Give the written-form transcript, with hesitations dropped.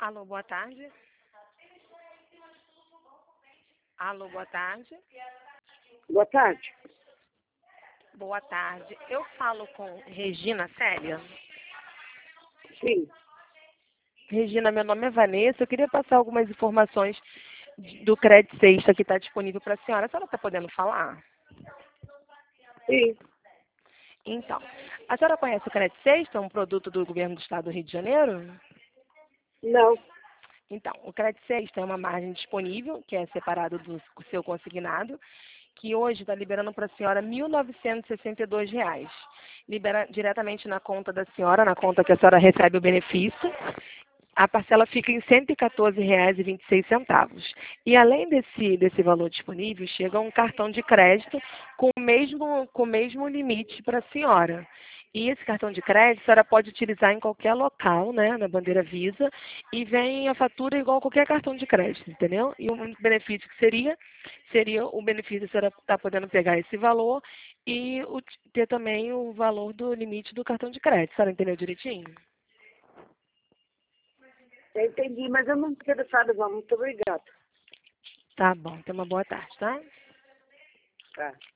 Alô, boa tarde. Alô, boa tarde. Boa tarde. Boa tarde. Eu falo com Regina Célia. Sim. Regina, meu nome é Vanessa. Eu queria passar algumas informações do Crédito Sexta que está disponível para a senhora. A senhora está podendo falar? Sim. Então, a senhora conhece o Crédito Sexta, um produto do governo do estado do Rio de Janeiro? Não. Então, o Crédito Sexta é uma margem disponível, que é separado do seu consignado, que hoje está liberando para a senhora R$ 1.962. Libera diretamente na conta da senhora, na conta que a senhora recebe o benefício. A parcela fica em R$ 114,26. E além desse valor disponível, chega um cartão de crédito com o mesmo limite para a senhora. E esse cartão de crédito a senhora pode utilizar em qualquer local, né, na bandeira Visa, e vem a fatura igual a qualquer cartão de crédito, entendeu? E o benefício que seria o benefício de a senhora estar podendo pegar esse valor e ter também o valor do limite do cartão de crédito. A senhora entendeu direitinho? Eu entendi, mas eu não estou interessada, não. Muito obrigada. Tá bom, tenha uma boa tarde, tá? Tá.